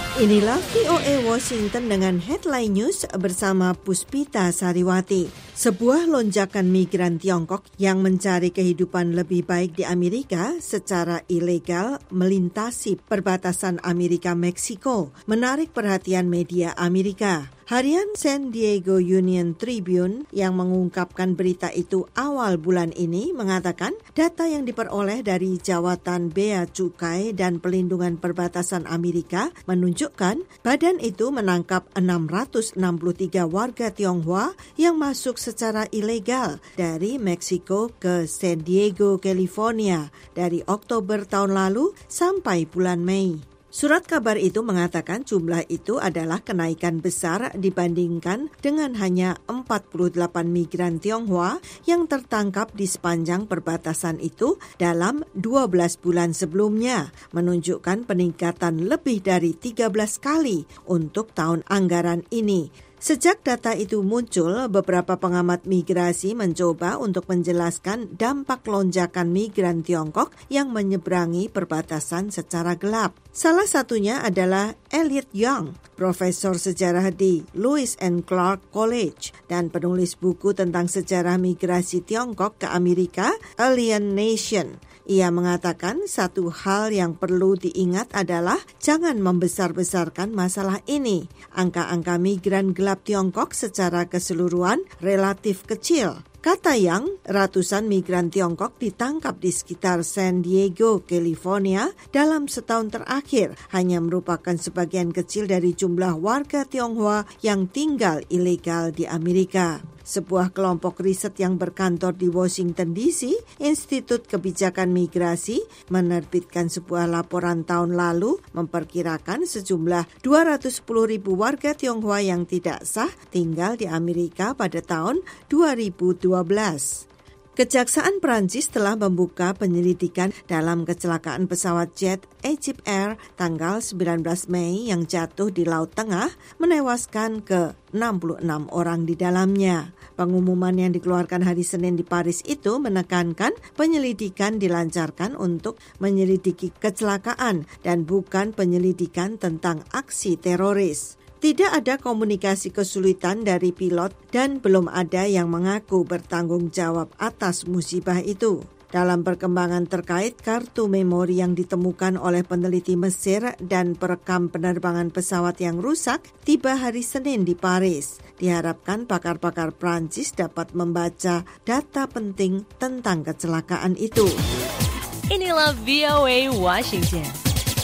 Inilah VOA Washington dengan Headline News bersama Puspita Sariwati. Sebuah lonjakan migran Tiongkok yang mencari kehidupan lebih baik di Amerika secara ilegal melintasi perbatasan Amerika-Meksiko, menarik perhatian media Amerika. Harian San Diego Union Tribune yang mengungkapkan berita itu awal bulan ini mengatakan data yang diperoleh dari Jawatan Bea Cukai dan Pelindungan Perbatasan Amerika menunjukkan badan itu menangkap 663 warga Tionghoa yang masuk secara ilegal dari Meksiko ke San Diego, California dari Oktober tahun lalu sampai bulan Mei. Surat kabar itu mengatakan jumlah itu adalah kenaikan besar dibandingkan dengan hanya 48 migran Tionghoa yang tertangkap di sepanjang perbatasan itu dalam 12 bulan sebelumnya, menunjukkan peningkatan lebih dari 13 kali untuk tahun anggaran ini. Sejak data itu muncul, beberapa pengamat migrasi mencoba untuk menjelaskan dampak lonjakan migran Tiongkok yang menyeberangi perbatasan secara gelap. Salah satunya adalah Elliot Young, profesor sejarah di Lewis and Clark College dan penulis buku tentang sejarah migrasi Tiongkok ke Amerika, Alien Nation. Ia mengatakan satu hal yang perlu diingat adalah jangan membesar-besarkan masalah ini. Angka-angka migran gelap Tiongkok secara keseluruhan relatif kecil. Kata Yang, ratusan migran Tiongkok ditangkap di sekitar San Diego, California dalam setahun terakhir, hanya merupakan sebagian kecil dari jumlah warga Tionghoa yang tinggal ilegal di Amerika. Sebuah kelompok riset yang berkantor di Washington DC, Institut Kebijakan Migrasi, menerbitkan sebuah laporan tahun lalu memperkirakan sejumlah 210.000 warga Tionghoa yang tidak sah tinggal di Amerika pada tahun 2012. Kejaksaan Prancis telah membuka penyelidikan dalam kecelakaan pesawat jet Egypt Air tanggal 19 Mei yang jatuh di Laut Tengah, menewaskan ke 66 orang di dalamnya. Pengumuman yang dikeluarkan hari Senin di Paris itu menekankan penyelidikan dilancarkan untuk menyelidiki kecelakaan dan bukan penyelidikan tentang aksi teroris. Tidak ada komunikasi kesulitan dari pilot dan belum ada yang mengaku bertanggung jawab atas musibah itu. Dalam perkembangan terkait kartu memori yang ditemukan oleh peneliti Mesir dan perekam penerbangan pesawat yang rusak tiba hari Senin di Paris. Diharapkan pakar-pakar Prancis dapat membaca data penting tentang kecelakaan itu. Inilah VOA Washington.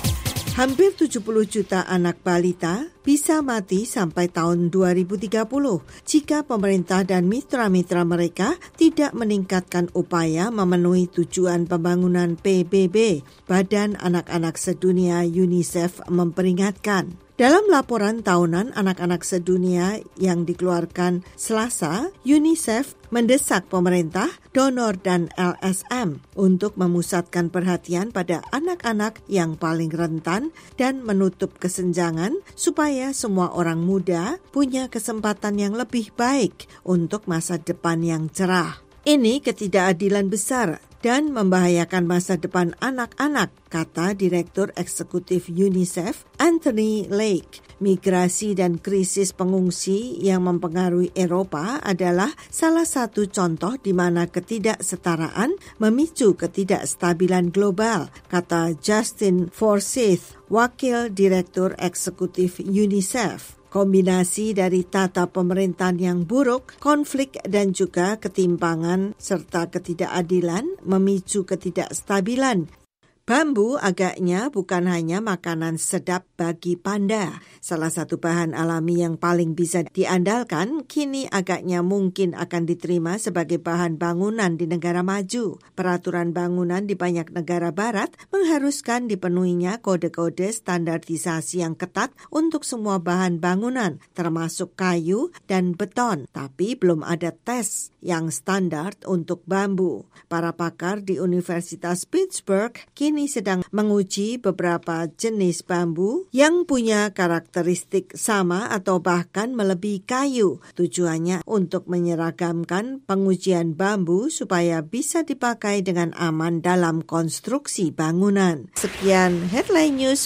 Hampir 70 juta anak balita bisa mati sampai tahun 2030 jika pemerintah dan mitra-mitra mereka tidak meningkatkan upaya memenuhi tujuan pembangunan PBB. Badan Anak-anak Sedunia UNICEF memperingatkan. Dalam laporan tahunan anak-anak sedunia yang dikeluarkan Selasa, UNICEF mendesak pemerintah, donor dan LSM untuk memusatkan perhatian pada anak-anak yang paling rentan dan menutup kesenjangan supaya semua orang muda punya kesempatan yang lebih baik untuk masa depan yang cerah. Ini ketidakadilan besar dan membahayakan masa depan anak-anak, kata Direktur Eksekutif UNICEF, Anthony Lake. Migrasi dan krisis pengungsi yang mempengaruhi Eropa adalah salah satu contoh di mana ketidaksetaraan memicu ketidakstabilan global, kata Justin Forsyth, Wakil Direktur Eksekutif UNICEF. Kombinasi dari tata pemerintahan yang buruk, konflik dan juga ketimpangan serta ketidakadilan memicu ketidakstabilan. Bambu agaknya bukan hanya makanan sedap bagi panda. Salah satu bahan alami yang paling bisa diandalkan kini agaknya mungkin akan diterima sebagai bahan bangunan di negara maju. Peraturan bangunan di banyak negara barat mengharuskan dipenuhinya kode-kode standarisasi yang ketat untuk semua bahan bangunan, termasuk kayu dan beton. Tapi belum ada tes yang standar untuk bambu. Para pakar di Universitas Pittsburgh kini sedang menguji beberapa jenis bambu yang punya karakteristik sama atau bahkan melebihi kayu. Tujuannya untuk menyeragamkan pengujian bambu supaya bisa dipakai dengan aman dalam konstruksi bangunan. Sekian Headline News